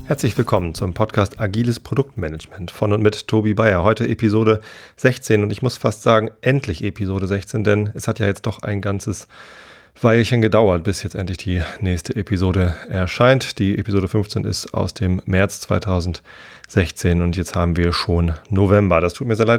Herzlich willkommen zum Podcast Agiles Produktmanagement von und mit Tobi Bayer. Heute Episode 16 und ich muss fast sagen, endlich Episode 16, denn es hat ja jetzt doch ein ganzes Weilchen gedauert, bis jetzt endlich die nächste Episode erscheint. Die Episode 15 ist aus dem März 2016 und jetzt haben wir schon November. Das tut mir sehr leid.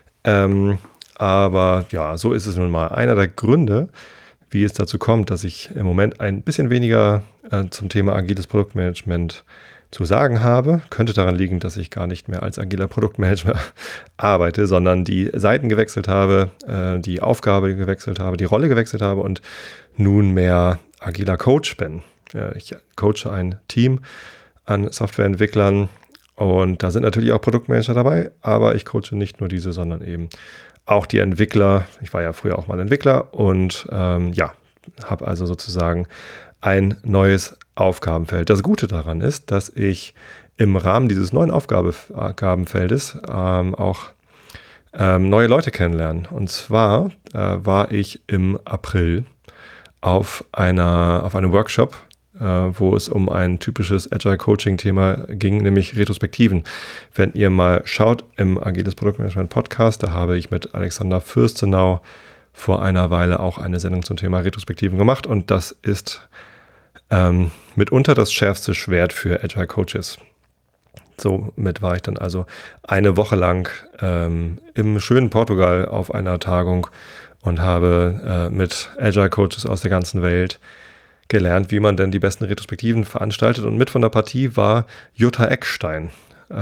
Aber ja, so ist es nun mal. Einer der Gründe, wie es dazu kommt, dass ich im Moment ein bisschen weniger zum Thema agiles Produktmanagement zu sagen habe, könnte daran liegen, dass ich gar nicht mehr als agiler Produktmanager arbeite, sondern die Seiten gewechselt habe, die Aufgabe gewechselt habe, die Rolle gewechselt habe und nunmehr agiler Coach bin. Ich coache ein Team an Softwareentwicklern und da sind natürlich auch Produktmanager dabei, aber ich coache nicht nur diese, sondern eben auch die Entwickler. Ich war ja früher auch mal Entwickler und habe also sozusagen ein neues Aufgabenfeld. Das Gute daran ist, dass ich im Rahmen dieses neuen Aufgabenfeldes auch neue Leute kennenlerne. Und zwar war ich im April auf einem Workshop, wo es um ein typisches Agile Coaching Thema ging, nämlich Retrospektiven. Wenn ihr mal schaut im Agiles Produktmanagement Podcast, da habe ich mit Alexander Fürstenau vor einer Weile auch eine Sendung zum Thema Retrospektiven gemacht und das ist mitunter das schärfste Schwert für Agile Coaches. Somit war ich dann also eine Woche lang im schönen Portugal auf einer Tagung und habe mit Agile Coaches aus der ganzen Welt gelernt, wie man denn die besten Retrospektiven veranstaltet. Und mit von der Partie war Jutta Eckstein.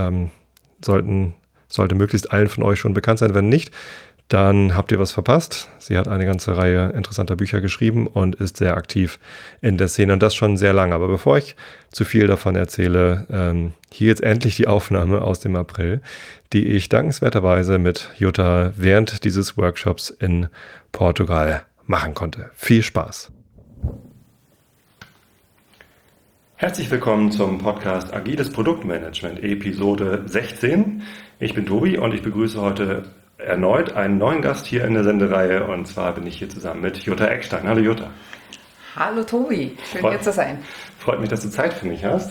Sollte möglichst allen von euch schon bekannt sein. Wenn nicht, dann habt ihr was verpasst. Sie hat eine ganze Reihe interessanter Bücher geschrieben und ist sehr aktiv in der Szene und das schon sehr lange. Aber bevor ich zu viel davon erzähle, hier jetzt endlich die Aufnahme aus dem April, die ich dankenswerterweise mit Jutta während dieses Workshops in Portugal machen konnte. Viel Spaß! Herzlich willkommen zum Podcast Agiles Produktmanagement, Episode 16. Ich bin Tobi und ich begrüße heute erneut einen neuen Gast hier in der Sendereihe und zwar bin ich hier zusammen mit Jutta Eckstein. Hallo Jutta. Hallo Tobi, schön hier zu sein. Freut mich, dass du Zeit für mich hast.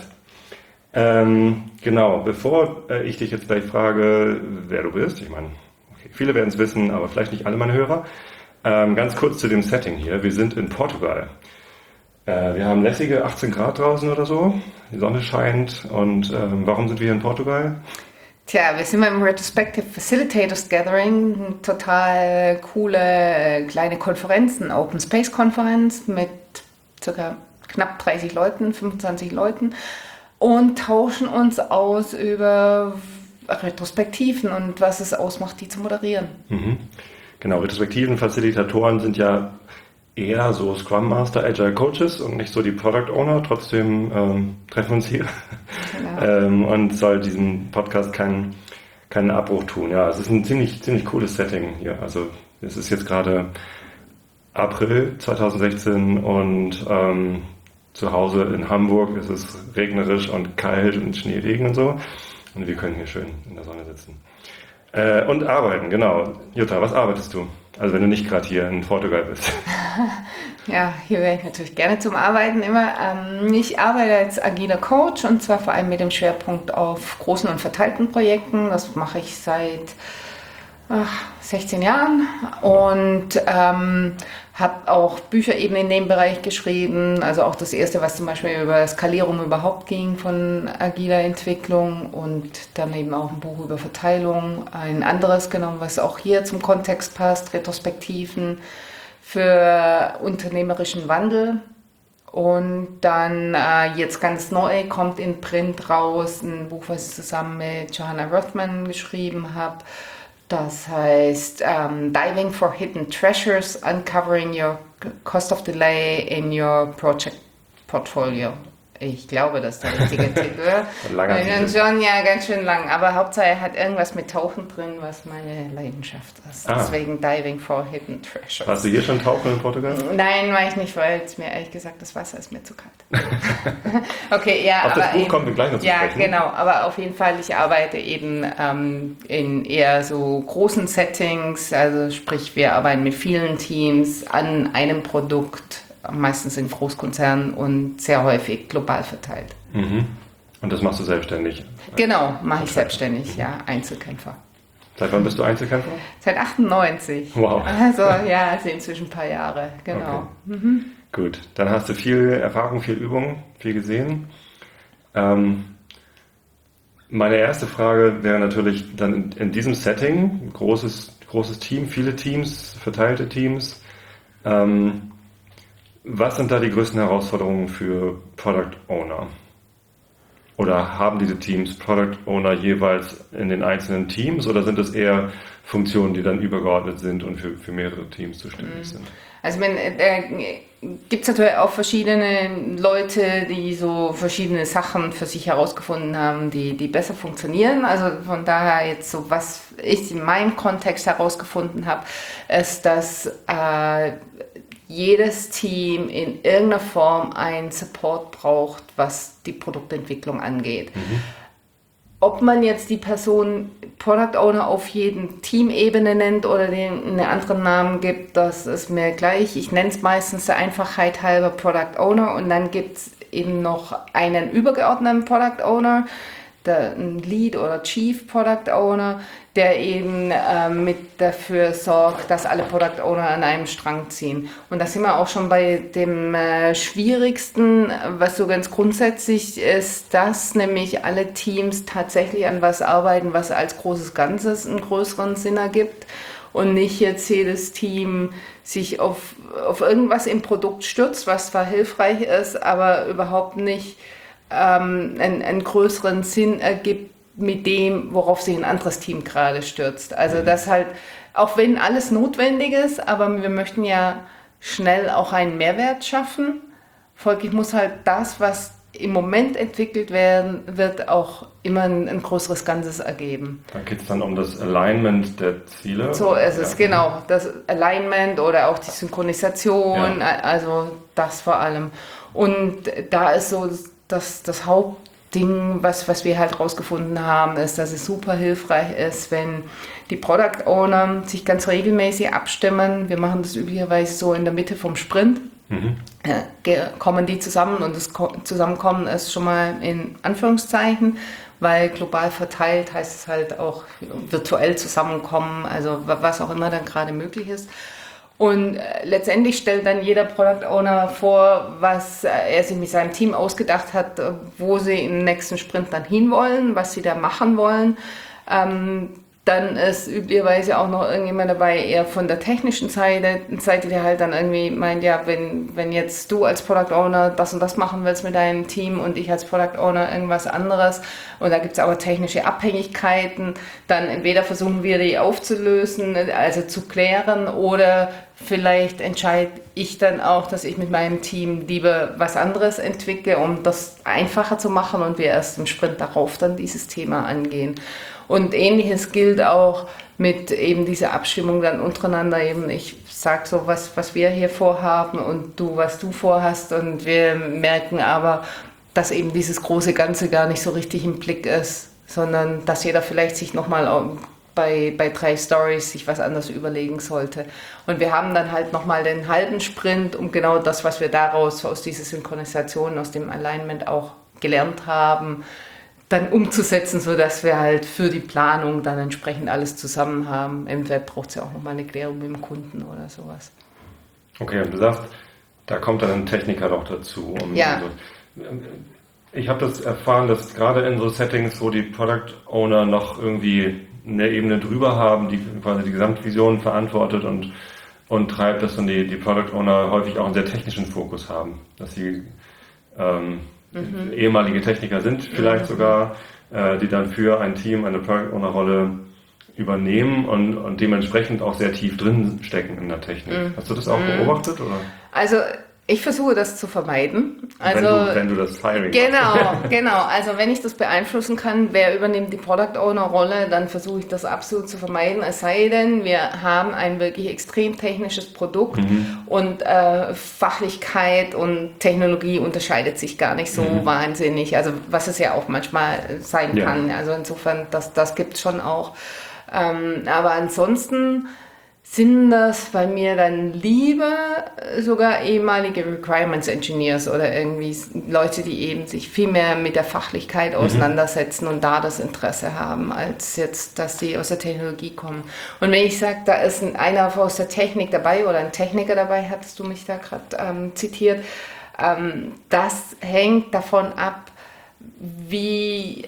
Genau, bevor ich dich jetzt gleich frage, wer du bist, ich meine, okay, viele werden es wissen, aber vielleicht nicht alle meine Hörer. Ganz kurz zu dem Setting hier. Wir sind in Portugal. Wir haben lässige 18 Grad draußen oder so, die Sonne scheint und warum sind wir hier in Portugal? Tja, wir sind beim Retrospective Facilitators Gathering, eine total coole kleine Konferenz, eine Open Space Konferenz mit ca. knapp 30 Leuten, 25 Leuten und tauschen uns aus über Retrospektiven und was es ausmacht, die zu moderieren. Mhm. Genau, Retrospektiven, Facilitatoren sind ja eher so Scrum Master, Agile Coaches und nicht so die Product Owner. Trotzdem treffen wir uns hier genau. Und soll diesen Podcast keinen Abbruch tun. Ja, es ist ein ziemlich cooles Setting hier. Also es ist jetzt gerade April 2016 und zu Hause in Hamburg ist es regnerisch und kalt und Schneeregen und so. Und wir können hier schön in der Sonne sitzen. Und arbeiten, genau. Jutta, was arbeitest du? Also wenn du nicht gerade hier in Portugal bist. Ja, hier wäre ich natürlich gerne zum Arbeiten immer. Ich arbeite als agiler Coach und zwar vor allem mit dem Schwerpunkt auf großen und verteilten Projekten. Das mache ich seit 16 Jahren und habe auch Bücher eben in dem Bereich geschrieben. Also auch das erste, was zum Beispiel über Skalierung überhaupt ging von agiler Entwicklung und dann eben auch ein Buch über Verteilung. Ein anderes genommen, was auch hier zum Kontext passt, Retrospektiven für unternehmerischen Wandel. Und dann jetzt ganz neu kommt in Print raus ein Buch, was ich zusammen mit Johanna Rothman geschrieben habe. Das heißt Diving for Hidden Treasures, Uncovering Your Cost of Delay in Your Project Portfolio. Ich glaube, das ist der richtige Titel. Langer Titel. Schon, ja, ganz schön lang. Aber Hauptsache er hat irgendwas mit Tauchen drin, was meine Leidenschaft ist. Deswegen Diving for Hidden Treasures. Warst du hier schon tauchen in Portugal? Nein, war ich nicht, weil es mir ehrlich gesagt, das Wasser ist mir zu kalt. Okay, ja. Auf das Buch kommen wir gleich noch zu sprechen. Ja, genau. Aber auf jeden Fall, ich arbeite eben in eher so großen Settings. Also sprich, wir arbeiten mit vielen Teams an einem Produkt, meistens in Großkonzernen und sehr häufig global verteilt. Mhm. Und das machst du selbstständig? Genau, mache ich selbstständig, ja, Einzelkämpfer. Seit wann bist du Einzelkämpfer? Seit 98. Wow. Also ja, also inzwischen ein paar Jahre, genau. Okay. Gut, dann hast du viel Erfahrung, viel Übung, viel gesehen. Meine erste Frage wäre natürlich dann in diesem Setting, großes Team, viele Teams, verteilte Teams. Was sind da die größten Herausforderungen für Product Owner? Oder haben diese Teams Product Owner jeweils in den einzelnen Teams oder sind es eher Funktionen, die dann übergeordnet sind und für mehrere Teams zuständig sind? Also gibt es natürlich auch verschiedene Leute, die so verschiedene Sachen für sich herausgefunden haben, die besser funktionieren. Also von daher jetzt so, was ich in meinem Kontext herausgefunden habe, ist, dass jedes Team in irgendeiner Form einen Support braucht, was die Produktentwicklung angeht. Ob man jetzt die Person Product Owner auf jeden Teamebene nennt oder den einen anderen Namen gibt, das ist mir gleich. Ich nenne es meistens der Einfachheit halber Product Owner und dann gibt es eben noch einen übergeordneten Product Owner, ein Lead oder Chief Product Owner, der eben mit dafür sorgt, dass alle Product Owner an einem Strang ziehen. Und da sind wir auch schon bei dem Schwierigsten, was so ganz grundsätzlich ist, dass nämlich alle Teams tatsächlich an was arbeiten, was als großes Ganzes einen größeren Sinn ergibt und nicht jetzt jedes Team sich auf irgendwas im Produkt stürzt, was zwar hilfreich ist, aber überhaupt nicht einen größeren Sinn ergibt mit dem, worauf sich ein anderes Team gerade stürzt. Also das halt, auch wenn alles notwendig ist, aber wir möchten ja schnell auch einen Mehrwert schaffen. Folglich muss halt das, was im Moment entwickelt werden wird, auch immer ein größeres Ganzes ergeben. Da geht es dann um das Alignment der Ziele. So ist es, genau. Das Alignment oder auch die Synchronisation, also das vor allem. Und da ist so das Hauptding, was wir halt rausgefunden haben, ist, dass es super hilfreich ist, wenn die Product Owner sich ganz regelmäßig abstimmen. Wir machen das üblicherweise so in der Mitte vom Sprint. Kommen die zusammen und das Zusammenkommen ist schon mal in Anführungszeichen, weil global verteilt heißt es halt auch virtuell zusammenkommen, also was auch immer dann gerade möglich ist. Und letztendlich stellt dann jeder Product Owner vor, was er sich mit seinem Team ausgedacht hat, wo sie im nächsten Sprint dann hinwollen, was sie da machen wollen. Dann ist üblicherweise auch noch irgendjemand dabei, eher von der technischen Seite, der halt dann irgendwie meint, ja, wenn jetzt du als Product Owner das und das machen willst mit deinem Team und ich als Product Owner irgendwas anderes und da gibt es aber technische Abhängigkeiten, dann entweder versuchen wir die aufzulösen, also zu klären, oder vielleicht entscheide ich dann auch, dass ich mit meinem Team lieber was anderes entwickle, um das einfacher zu machen und wir erst im Sprint darauf dann dieses Thema angehen. Und Ähnliches gilt auch mit eben dieser Abstimmung dann untereinander eben. Ich sage so, was wir hier vorhaben und du, was du vorhast. Und wir merken aber, dass eben dieses große Ganze gar nicht so richtig im Blick ist, sondern dass jeder vielleicht sich nochmal bei 3 Stories sich was anderes überlegen sollte. Und wir haben dann halt nochmal den halben Sprint, um genau das, was wir daraus aus dieser Synchronisation, aus dem Alignment auch gelernt haben, dann umzusetzen, sodass wir halt für die Planung dann entsprechend alles zusammen haben. Im Web braucht es ja auch nochmal eine Klärung mit dem Kunden oder sowas. Okay, und du sagst, da kommt dann ein Techniker noch dazu. Ja. Ich habe das erfahren, dass gerade in so Settings, wo die Product Owner noch irgendwie eine Ebene drüber haben, die quasi die Gesamtvision verantwortet und treibt, dass dann die Product Owner häufig auch einen sehr technischen Fokus haben. Dass sie ehemalige Techniker sind vielleicht sogar, die dann für ein Team eine Product Owner Rolle übernehmen und dementsprechend auch sehr tief drin stecken in der Technik. Hast du das auch beobachtet? Oder? Also ich versuche das zu vermeiden. Also, wenn du das Hiring machst. Genau. Also wenn ich das beeinflussen kann, wer übernimmt die Product Owner Rolle, dann versuche ich das absolut zu vermeiden. Es sei denn, wir haben ein wirklich extrem technisches Produkt und Fachlichkeit und Technologie unterscheidet sich gar nicht so wahnsinnig. Also was es ja auch manchmal sein kann. Also insofern, das gibt es schon auch. Aber ansonsten sind das bei mir dann lieber sogar ehemalige Requirements Engineers oder irgendwie Leute, die eben sich viel mehr mit der Fachlichkeit auseinandersetzen und da das Interesse haben, als jetzt, dass die aus der Technologie kommen. Und wenn ich sage, da ist einer aus der Technik dabei oder ein Techniker dabei, hattest du mich da gerade zitiert, das hängt davon ab, wie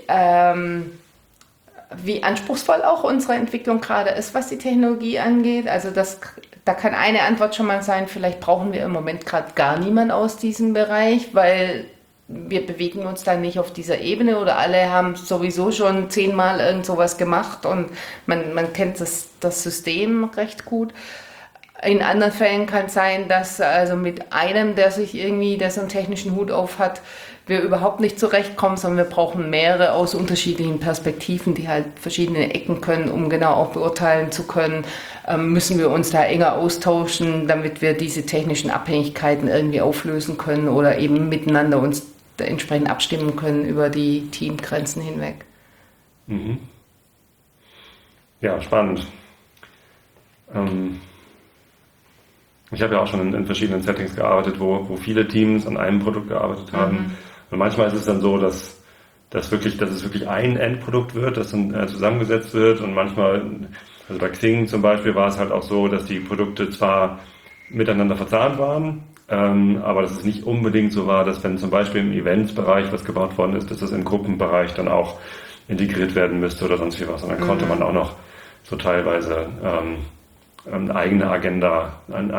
anspruchsvoll auch unsere Entwicklung gerade ist, was die Technologie angeht. Also da kann eine Antwort schon mal sein, vielleicht brauchen wir im Moment gerade gar niemanden aus diesem Bereich, weil wir bewegen uns da nicht auf dieser Ebene oder alle haben sowieso schon 10-mal irgend sowas gemacht und man kennt das System recht gut. In anderen Fällen kann es sein, dass also mit einem, der so einen technischen Hut auf hat, wir überhaupt nicht zurechtkommen, sondern wir brauchen mehrere aus unterschiedlichen Perspektiven, die halt verschiedene Ecken können, um genau auch beurteilen zu können, müssen wir uns da enger austauschen, damit wir diese technischen Abhängigkeiten irgendwie auflösen können oder eben miteinander uns entsprechend abstimmen können über die Teamgrenzen hinweg. Mhm. Ja, spannend. Ich habe ja auch schon in verschiedenen Settings gearbeitet, wo viele Teams an einem Produkt gearbeitet haben. Und manchmal ist es dann so, dass es wirklich ein Endprodukt wird, das dann zusammengesetzt wird. Und manchmal, also bei Xing zum Beispiel, war es halt auch so, dass die Produkte zwar miteinander verzahnt waren, aber dass es nicht unbedingt so war, dass wenn zum Beispiel im Eventsbereich was gebaut worden ist, dass das im Gruppenbereich dann auch integriert werden müsste oder sonst wie was. Und dann konnte man auch noch so teilweise eine eigene Agenda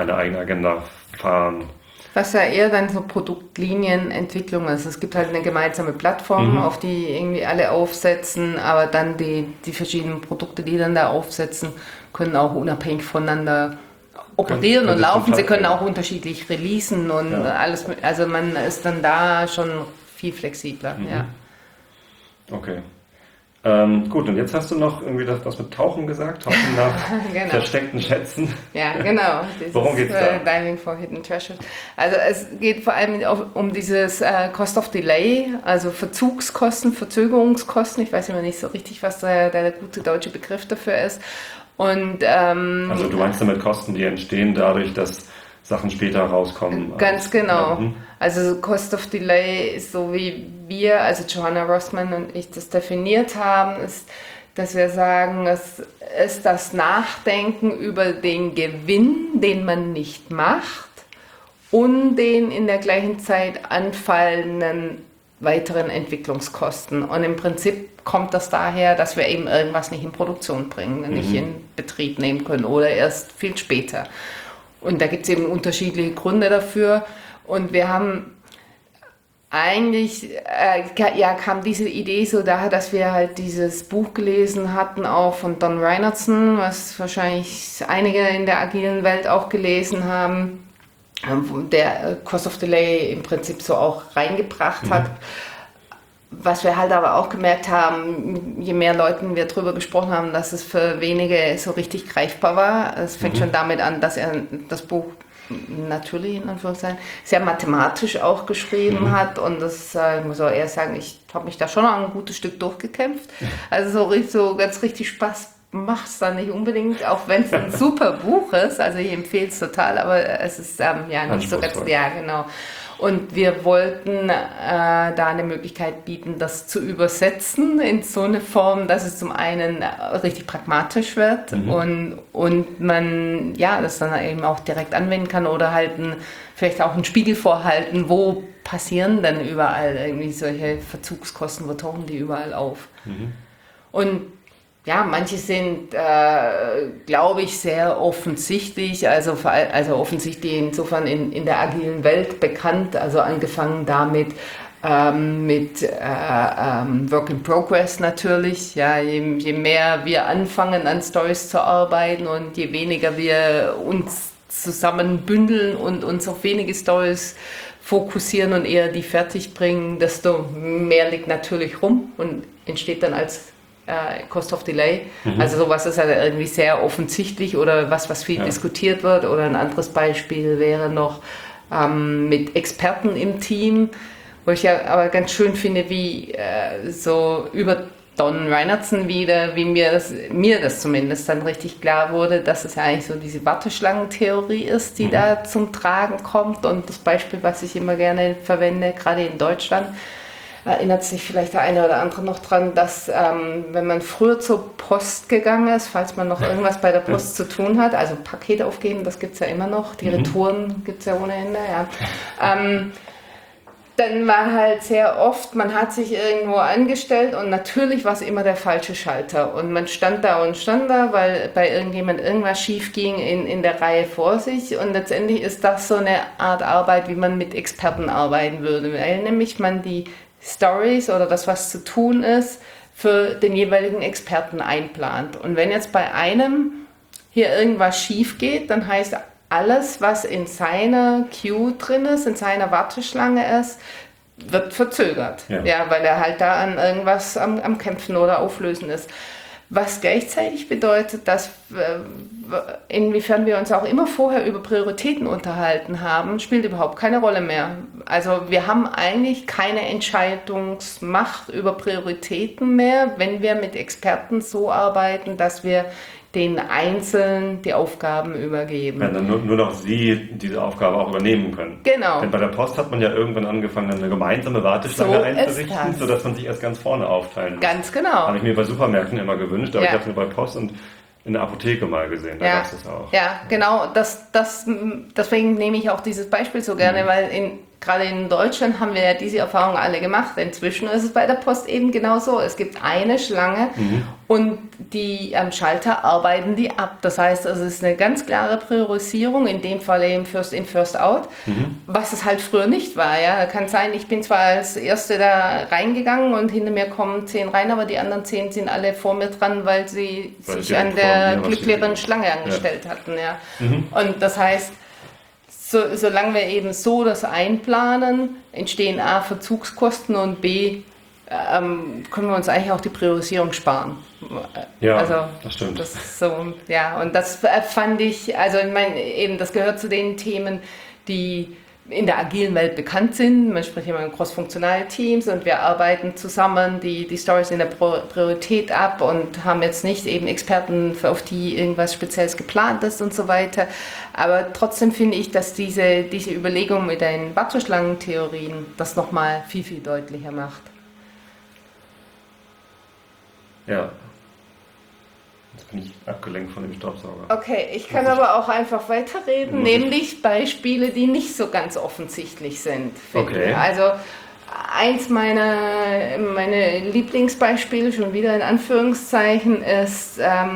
fahren. Was ja eher dann so Produktlinienentwicklung ist. Es gibt halt eine gemeinsame Plattform, auf die irgendwie alle aufsetzen, aber dann die verschiedenen Produkte, die dann da aufsetzen, können auch unabhängig voneinander operieren und laufen. Sie können auch unterschiedlich releasen und alles. Also man ist dann da schon viel flexibler. Ja. Okay. Gut, und jetzt hast du noch irgendwie das mit Tauchen gesagt, Tauchen nach versteckten Schätzen. Ja, genau. Worum geht's da? Diving for Hidden Treasures. Also es geht vor allem um dieses Cost of Delay, also Verzugskosten, Verzögerungskosten. Ich weiß immer nicht so richtig, was der gute deutsche Begriff dafür ist. Und, also du meinst damit Kosten, die entstehen dadurch, dass Sachen später rauskommen. Ganz genau. Also Cost of Delay ist so, wie wir, also Johanna Rossmann und ich das definiert haben, ist, dass wir sagen, es ist das Nachdenken über den Gewinn, den man nicht macht und den in der gleichen Zeit anfallenden weiteren Entwicklungskosten. Und im Prinzip kommt das daher, dass wir eben irgendwas nicht in Produktion bringen, nicht in Betrieb nehmen können oder erst viel später. Und da gibt es eben unterschiedliche Gründe dafür. Und wir haben eigentlich, kam diese Idee so daher, dass wir halt dieses Buch gelesen hatten, auch von Don Reinertsen, was wahrscheinlich einige in der agilen Welt auch gelesen haben, der Cost of Delay im Prinzip so auch reingebracht hat. Was wir halt aber auch gemerkt haben, je mehr Leuten wir drüber gesprochen haben, dass es für wenige so richtig greifbar war. Es fängt schon damit an, dass er das Buch natürlich in Anführungszeichen sehr mathematisch auch geschrieben hat und das, ich muss auch eher sagen, ich habe mich da schon noch ein gutes Stück durchgekämpft. Also so ganz richtig Spaß macht es dann nicht unbedingt, auch wenn es ein super Buch ist. Also ich empfehle es total, aber es ist nicht so ganz, genau. Und wir wollten da eine Möglichkeit bieten, das zu übersetzen in so eine Form, dass es zum einen richtig pragmatisch wird und man das dann eben auch direkt anwenden kann oder halt vielleicht auch einen Spiegel vorhalten, wo passieren denn überall irgendwie solche Verzugskosten, wo tauchen die überall auf. Und ja, manche sind, glaube ich, sehr offensichtlich, also offensichtlich insofern in der agilen Welt bekannt, also angefangen damit mit Work in Progress natürlich, ja, je mehr wir anfangen an Stories zu arbeiten und je weniger wir uns zusammen bündeln und uns auf wenige Stories fokussieren und eher die fertig bringen, desto mehr liegt natürlich rum und entsteht dann als Cost of Delay. Also sowas ist halt irgendwie sehr offensichtlich oder was viel diskutiert wird. Oder ein anderes Beispiel wäre noch mit Experten im Team, wo ich ja aber ganz schön finde, wie so über Don Reinertsen wieder, wie mir das zumindest dann richtig klar wurde, dass es ja eigentlich so diese Warteschlangentheorie ist, die da zum Tragen kommt. Und das Beispiel, was ich immer gerne verwende, gerade in Deutschland, erinnert sich vielleicht der eine oder andere noch dran, dass wenn man früher zur Post gegangen ist, falls man noch irgendwas bei der Post zu tun hat, also Pakete aufgeben, das gibt es ja immer noch, die Retouren gibt es ja ohne Ende, ja. Dann war halt sehr oft, man hat sich irgendwo angestellt und natürlich war es immer der falsche Schalter. Und man stand da, weil bei irgendjemand irgendwas schief ging in der Reihe vor sich. Und letztendlich ist das so eine Art Arbeit, wie man mit Experten arbeiten würde. Weil nämlich man die Stories oder das, was zu tun ist, für den jeweiligen Experten einplant. Und wenn jetzt bei einem hier irgendwas schief geht, dann heißt alles, was in seiner Queue drin ist, in seiner Warteschlange ist, wird verzögert. Ja, weil er halt da an irgendwas am Kämpfen oder Auflösen ist. Was gleichzeitig bedeutet, dass inwiefern wir uns auch immer vorher über Prioritäten unterhalten haben, spielt überhaupt keine Rolle mehr. Also wir haben eigentlich keine Entscheidungsmacht über Prioritäten mehr, wenn wir mit Experten so arbeiten, dass wir den Einzelnen die Aufgaben übergeben. Wenn dann nur noch sie diese Aufgabe auch übernehmen können. Genau. Denn bei der Post hat man ja irgendwann angefangen, eine gemeinsame Warteschlange einzurichten, sodass man sich erst ganz vorne aufteilen muss. Ganz genau. Habe ich mir bei Supermärkten immer gewünscht, aber ich habe es nur bei Post und in der Apotheke mal gesehen, da gab es das auch. Ja, genau, deswegen nehme ich auch dieses Beispiel so gerne, weil gerade in Deutschland haben wir ja diese Erfahrung alle gemacht. Inzwischen ist es bei der Post eben genau so. Es gibt eine Schlange und die am Schalter arbeiten die ab. Das heißt, es ist eine ganz klare Priorisierung, in dem Fall eben First in, First out, was es halt früher nicht war. Ja, kann sein, ich bin zwar als Erste da reingegangen und hinter mir kommen 10 rein, aber die anderen 10 sind alle vor mir dran, weil sie sich an der glücklicheren Schlange angestellt hatten. Ja. Und das heißt, solange wir eben so das einplanen, entstehen A, Verzugskosten und B, können wir uns eigentlich auch die Priorisierung sparen. Ja, also, das stimmt. Das ist so, ja, und das fand ich, also ich meine, eben, das gehört zu den Themen, die in der agilen Welt bekannt sind. Man spricht immer in cross-funktionale Teams und wir arbeiten zusammen die Stories in der Priorität ab und haben jetzt nicht eben Experten, auf die irgendwas Spezielles geplant ist und so weiter. Aber trotzdem finde ich, dass diese Überlegung mit den Warteschlangentheorien das nochmal viel, viel deutlicher macht. Ja. Jetzt bin ich abgelenkt von dem Staubsauger. Okay, ich kann aber auch einfach weiterreden, nämlich Beispiele, die nicht so ganz offensichtlich sind. Okay. Also eins meine Lieblingsbeispiele, schon wieder in Anführungszeichen, ist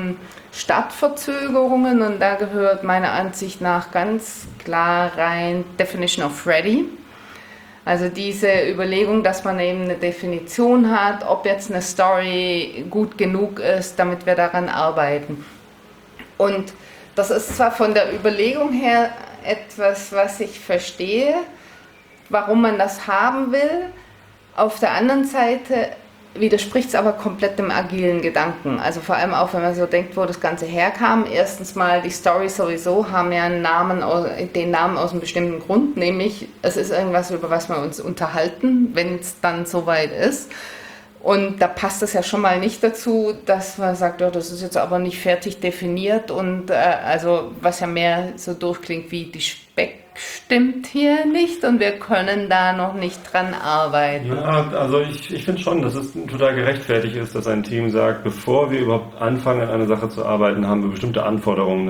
Startverzögerungen und da gehört meiner Ansicht nach ganz klar rein Definition of Ready. Also diese Überlegung, dass man eben eine Definition hat, ob jetzt eine Story gut genug ist, damit wir daran arbeiten. Und das ist zwar von der Überlegung her etwas, was ich verstehe, warum man das haben will. Auf der anderen Seite widerspricht es aber komplett dem agilen Gedanken. Also vor allem auch, wenn man so denkt, wo das Ganze herkam. Erstens mal, die Storys sowieso haben ja den Namen aus einem bestimmten Grund, nämlich es ist irgendwas, über was wir uns unterhalten, wenn es dann soweit ist. Und da passt es ja schon mal nicht dazu, dass man sagt, oh, das ist jetzt aber nicht fertig definiert und also was ja mehr so durchklingt wie die Speck stimmt hier nicht und wir können da noch nicht dran arbeiten. Ja, also ich finde schon, dass es total gerechtfertigt ist, dass ein Team sagt, bevor wir überhaupt anfangen, an einer Sache zu arbeiten, haben wir bestimmte Anforderungen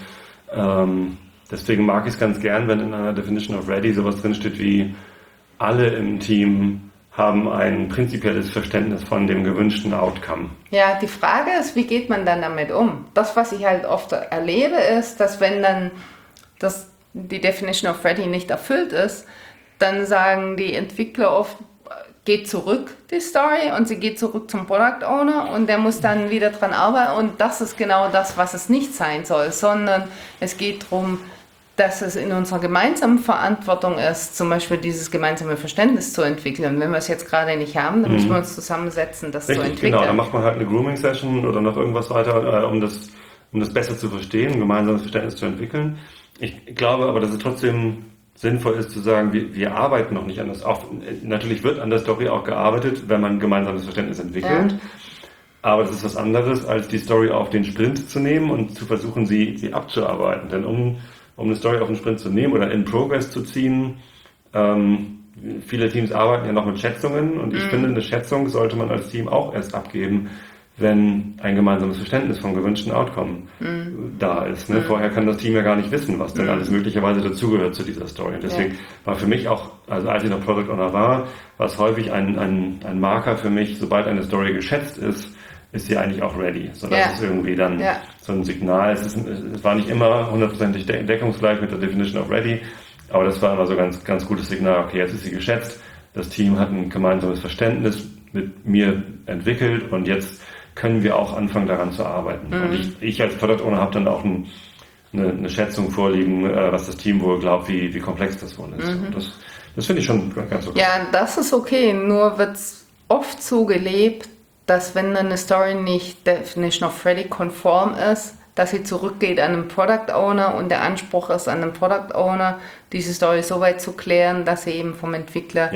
daran. Deswegen mag ich es ganz gern, wenn in einer Definition of Ready sowas drinsteht wie alle im Team haben ein prinzipielles Verständnis von dem gewünschten Outcome. Ja, die Frage ist, wie geht man dann damit um? Das, was ich halt oft erlebe, ist, dass wenn dann die Definition of Ready nicht erfüllt ist, dann sagen die Entwickler oft, geht zurück, die Story, und sie geht zurück zum Product Owner und der muss dann wieder dran arbeiten und das ist genau das, was es nicht sein soll, sondern es geht darum, dass es in unserer gemeinsamen Verantwortung ist, zum Beispiel dieses gemeinsame Verständnis zu entwickeln. Und wenn wir es jetzt gerade nicht haben, dann müssen wir uns zusammensetzen, das Richtig, zu entwickeln. Genau, dann macht man halt eine Grooming-Session oder noch irgendwas weiter, um das besser zu verstehen, ein gemeinsames Verständnis zu entwickeln. Ich glaube aber, dass es trotzdem sinnvoll ist zu sagen, wir arbeiten noch nicht an das. Natürlich wird an der Story auch gearbeitet, wenn man ein gemeinsames Verständnis entwickelt. Ja. Aber das ist was anderes, als die Story auf den Sprint zu nehmen und zu versuchen, sie abzuarbeiten. Denn um eine Story auf den Sprint zu nehmen oder in Progress zu ziehen, viele Teams arbeiten ja noch mit Schätzungen und ich finde, eine Schätzung sollte man als Team auch erst abgeben, wenn ein gemeinsames Verständnis vom gewünschten Outcome da ist. Ne? Vorher kann das Team ja gar nicht wissen, was denn alles möglicherweise dazugehört zu dieser Story. Und deswegen war für mich auch, also als ich noch Product Owner war es häufig ein Marker für mich, sobald eine Story geschätzt ist sie eigentlich auch ready. Sodass es irgendwie dann so ein Signal ist. Es war nicht immer hundertprozentig deckungsgleich mit der Definition of ready, aber das war immer so ganz, ganz gutes Signal. Okay, jetzt ist sie geschätzt, das Team hat ein gemeinsames Verständnis mit mir entwickelt und jetzt können wir auch anfangen, daran zu arbeiten. Und ich als Product Owner habe dann auch eine Schätzung vorliegen, was das Team wohl glaubt, wie komplex das wohl ist. Und das finde ich schon ganz okay. Ja, das ist okay, nur wird es oft so gelebt, dass wenn eine Story nicht Definition of Ready konform ist, dass sie zurückgeht an den Product Owner und der Anspruch ist an den Product Owner, diese Story so weit zu klären, dass sie eben vom Entwickler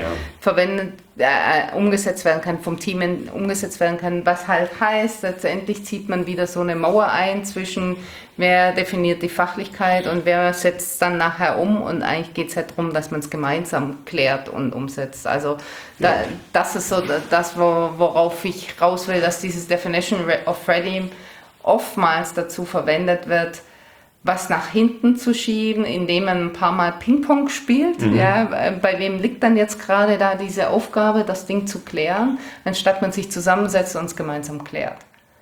umgesetzt werden kann, vom Team umgesetzt werden kann, was halt heißt, letztendlich zieht man wieder so eine Mauer ein zwischen wer definiert die Fachlichkeit und wer setzt es dann nachher um und eigentlich geht es halt darum, dass man es gemeinsam klärt und umsetzt. Also das ist so das, worauf ich raus will, dass dieses Definition of Ready oftmals dazu verwendet wird, was nach hinten zu schieben, indem man ein paar Mal Ping-Pong spielt. Ja, bei wem liegt dann jetzt gerade da diese Aufgabe, das Ding zu klären, anstatt man sich zusammensetzt und es gemeinsam klärt.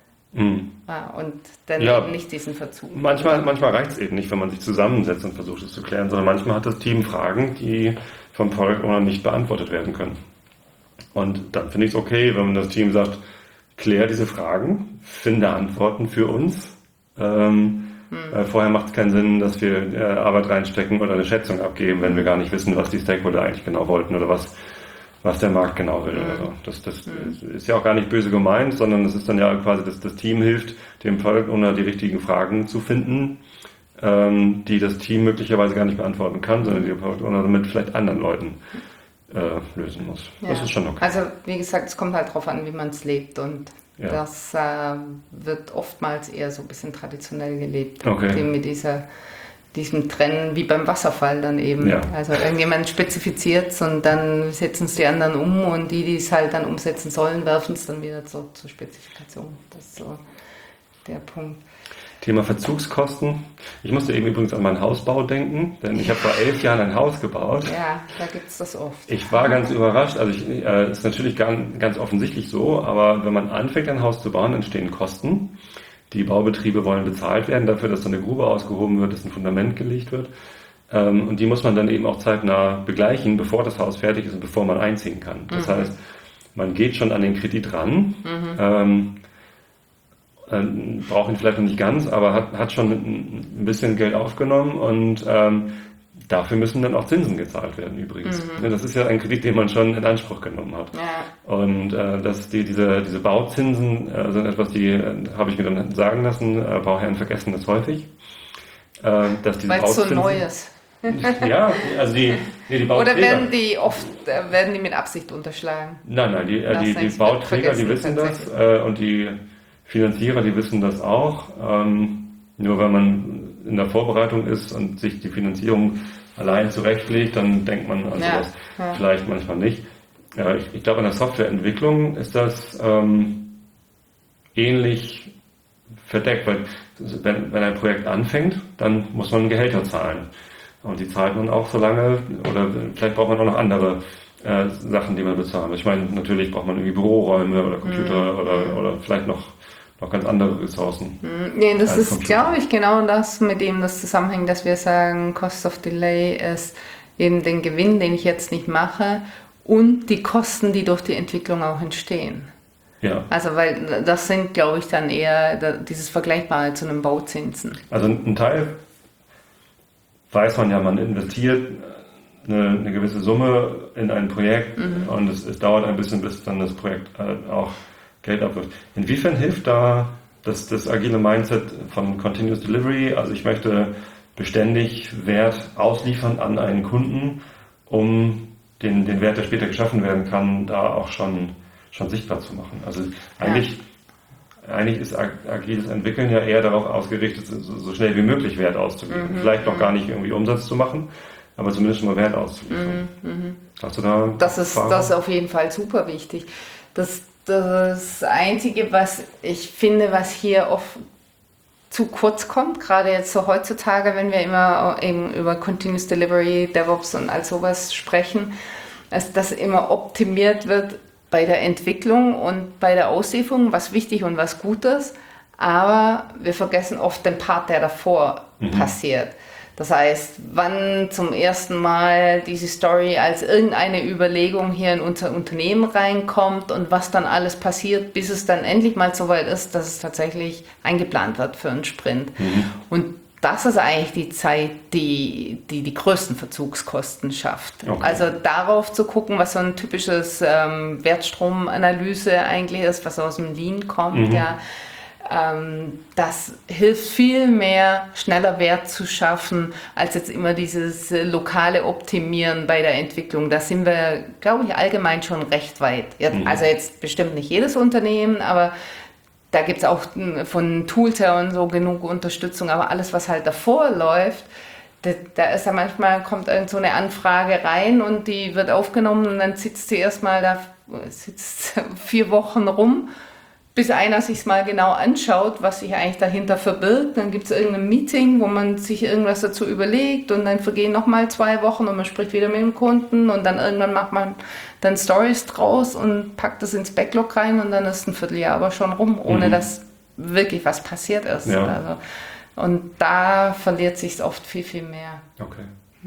Ja, und dann eben nicht diesen Verzug. Manchmal reicht es eben nicht, wenn man sich zusammensetzt und versucht es zu klären, sondern manchmal hat das Team Fragen, die vom Product Owner nicht beantwortet werden können. Und dann finde ich es okay, wenn das Team sagt, klär diese Fragen, finde Antworten für uns. Vorher macht es keinen Sinn, dass wir Arbeit reinstecken oder eine Schätzung abgeben, wenn wir gar nicht wissen, was die Stakeholder eigentlich genau wollten oder was der Markt genau will oder so. Das ist ja auch gar nicht böse gemeint, sondern es ist dann ja quasi, dass das Team hilft, dem Product Owner die richtigen Fragen zu finden, die das Team möglicherweise gar nicht beantworten kann, sondern die der Product Owner mit vielleicht anderen Leuten lösen muss. Ja. Das ist schon okay. Also wie gesagt, es kommt halt darauf an, wie man es lebt und das wird oftmals eher so ein bisschen traditionell gelebt. Okay. Mit diesem Trennen, wie beim Wasserfall dann eben. Ja. Also irgendjemand spezifiziert es und dann setzen es die anderen um und die es halt dann umsetzen sollen, werfen es dann wieder zur Spezifikation. Das ist so der Punkt. Thema Verzugskosten. Ich musste eben übrigens an meinen Hausbau denken, denn ich habe vor 11 Jahren ein Haus gebaut. Ja, da gibt es das oft. Ich war ganz überrascht. Also ist natürlich ganz offensichtlich so, aber wenn man anfängt, ein Haus zu bauen, entstehen Kosten. Die Baubetriebe wollen bezahlt werden dafür, dass so eine Grube ausgehoben wird, dass ein Fundament gelegt wird. Und die muss man dann eben auch zeitnah begleichen, bevor das Haus fertig ist und bevor man einziehen kann. Das heißt, man geht schon an den Kredit ran, braucht ihn vielleicht noch nicht ganz, aber hat schon ein bisschen Geld aufgenommen und dafür müssen dann auch Zinsen gezahlt werden übrigens. Das ist ja ein Kredit, den man schon in Anspruch genommen hat. Ja. Und diese Bauzinsen sind etwas, die habe ich mir dann sagen lassen, Bauherren vergessen das häufig. Weil es so neu ist. Ja, also die Bauträger. Oder werden die mit Absicht unterschlagen? Nein, die Bauträger, die wissen das und die Finanzierer, die wissen das auch. Nur wenn man in der Vorbereitung ist und sich die Finanzierung allein zurechtlegt, dann denkt man an sowas vielleicht manchmal nicht. Ich glaube, in der Softwareentwicklung ist das ähnlich verdeckt, weil wenn ein Projekt anfängt, dann muss man Gehälter zahlen. Und die zahlt man auch so lange, oder vielleicht braucht man auch noch andere Sachen, die man bezahlt. Ich meine, natürlich braucht man irgendwie Büroräume oder Computer oder vielleicht noch ganz andere Ressourcen. Nee, das ist, glaube ich, genau das, mit dem das zusammenhängt, dass wir sagen, Cost of Delay ist eben den Gewinn, den ich jetzt nicht mache und die Kosten, die durch die Entwicklung auch entstehen. Ja. Also, weil das sind, glaube ich, dann eher dieses Vergleichbare zu einem Bauzinsen. Also ein Teil weiß man ja, man investiert eine gewisse Summe in ein Projekt und es dauert ein bisschen, bis dann das Projekt auch Geld abwirft. Inwiefern hilft da das agile Mindset von Continuous Delivery? Also ich möchte beständig Wert ausliefern an einen Kunden, um den Wert, der später geschaffen werden kann, da auch schon sichtbar zu machen. Also eigentlich eigentlich ist agiles Entwickeln ja eher darauf ausgerichtet, so schnell wie möglich Wert auszuliefern. Vielleicht noch gar nicht irgendwie Umsatz zu machen, aber zumindest schon mal Wert auszuliefern. Hast du da das ist auf jeden Fall super wichtig. Das Einzige, was ich finde, was hier oft zu kurz kommt, gerade jetzt so heutzutage, wenn wir immer eben über Continuous Delivery, DevOps und all sowas sprechen, ist, dass immer optimiert wird bei der Entwicklung und bei der Auslieferung, was wichtig und was gut ist, aber wir vergessen oft den Part, der davor passiert. Das heißt, wann zum ersten Mal diese Story als irgendeine Überlegung hier in unser Unternehmen reinkommt und was dann alles passiert, bis es dann endlich mal so weit ist, dass es tatsächlich eingeplant wird für einen Sprint. Und das ist eigentlich die Zeit, die größten Verzugskosten schafft. Okay. Also darauf zu gucken, was so ein typisches Wertstromanalyse eigentlich ist, was aus dem Lean kommt, das hilft viel mehr, schneller Wert zu schaffen, als jetzt immer dieses lokale Optimieren bei der Entwicklung. Da sind wir, glaube ich, allgemein schon recht weit. Also jetzt bestimmt nicht jedes Unternehmen, aber da gibt es auch von Tools her und so genug Unterstützung. Aber alles, was halt davor läuft, da ist ja manchmal, kommt irgend so eine Anfrage rein und die wird aufgenommen und dann sitzt sie erstmal da, sitzt 4 Wochen rum, bis einer sich mal genau anschaut, was sich eigentlich dahinter verbirgt. Dann gibt es irgendein Meeting, wo man sich irgendwas dazu überlegt und dann vergehen nochmal 2 Wochen und man spricht wieder mit dem Kunden und dann irgendwann macht man dann Stories draus und packt das ins Backlog rein und dann ist ein Vierteljahr aber schon rum, ohne dass wirklich was passiert ist. Ja. Also, und da verliert sich es oft viel, viel mehr. Okay.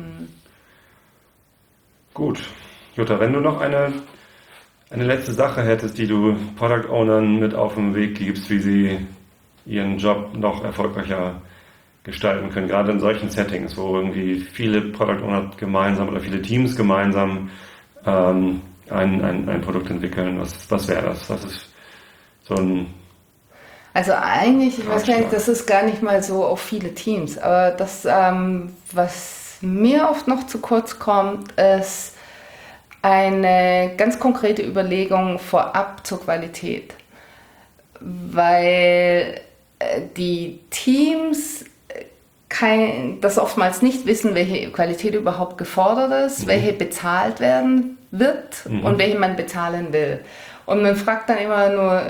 Gut. Jutta, wenn du noch eine letzte Sache hättest, die du Product Ownern mit auf den Weg gibst, wie sie ihren Job noch erfolgreicher gestalten können, gerade in solchen Settings, wo irgendwie viele Product Owner gemeinsam oder viele Teams gemeinsam ein Produkt entwickeln. Was wäre das? Was ist so ein... Also eigentlich, ich weiß gar nicht, das ist gar nicht mal so auf viele Teams, aber das, was mir oft noch zu kurz kommt, ist eine ganz konkrete Überlegung vorab zur Qualität, weil die Teams das oftmals nicht wissen, welche Qualität überhaupt gefordert ist, welche bezahlt werden wird und welche man bezahlen will. Und man fragt dann immer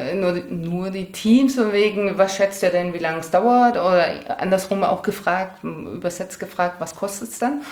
nur die Teams von wegen, was schätzt ihr denn, wie lange es dauert? Oder andersrum auch übersetzt gefragt, was kostet es dann?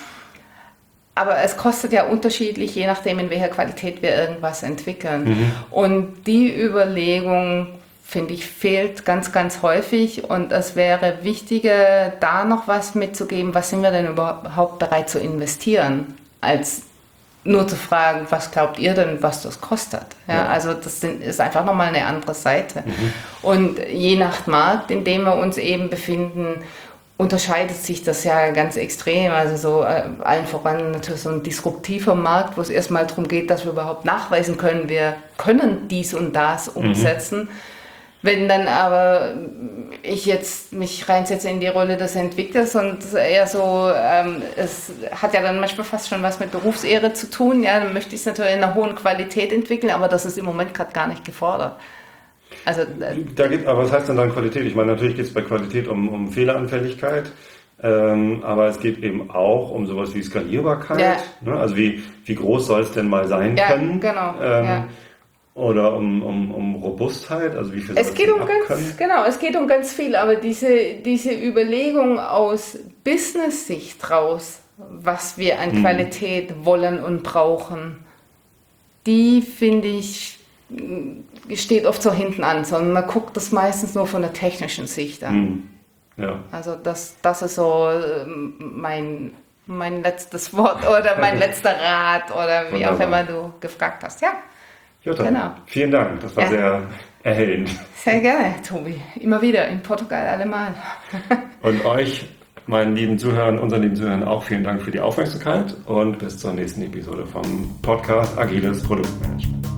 Aber es kostet ja unterschiedlich, je nachdem, in welcher Qualität wir irgendwas entwickeln. Und die Überlegung, finde ich, fehlt ganz, ganz häufig. Und es wäre wichtiger, da noch was mitzugeben, was sind wir denn überhaupt bereit zu investieren, als nur zu fragen, was glaubt ihr denn, was das kostet? Ja, also das ist einfach nochmal eine andere Seite. Und je nach Markt, in dem wir uns eben befinden, unterscheidet sich das ja ganz extrem. Also so allen voran natürlich so ein disruptiver Markt, wo es erstmal darum geht, dass wir überhaupt nachweisen können, wir können dies und das umsetzen. Wenn dann aber ich jetzt mich reinsetze in die Rolle des Entwicklers und eher so, es hat ja dann manchmal fast schon was mit Berufsehre zu tun, ja, dann möchte ich es natürlich in einer hohen Qualität entwickeln, aber das ist im Moment gerade gar nicht gefordert. Also, aber was heißt denn dann Qualität? Ich meine, natürlich geht es bei Qualität um Fehleranfälligkeit, aber es geht eben auch um sowas wie Skalierbarkeit. Ja. Ne? Also wie groß soll es denn mal sein können? Genau. Oder um Robustheit, also wie viel soll es geht es geht um ganz viel, aber diese Überlegung aus Business-Sicht raus, was wir an Qualität wollen und brauchen, die finde ich steht oft so hinten an, sondern man guckt das meistens nur von der technischen Sicht an. Ja. Also das ist so mein letztes Wort oder mein letzter Rat oder wie auch immer du gefragt hast. Ja, Jutta, genau. Vielen Dank, das war sehr erhellend. Sehr gerne, Tobi. Immer wieder, in Portugal allemal. Und euch, unseren lieben Zuhörern auch vielen Dank für die Aufmerksamkeit und bis zur nächsten Episode vom Podcast Agiles Produktmanagement.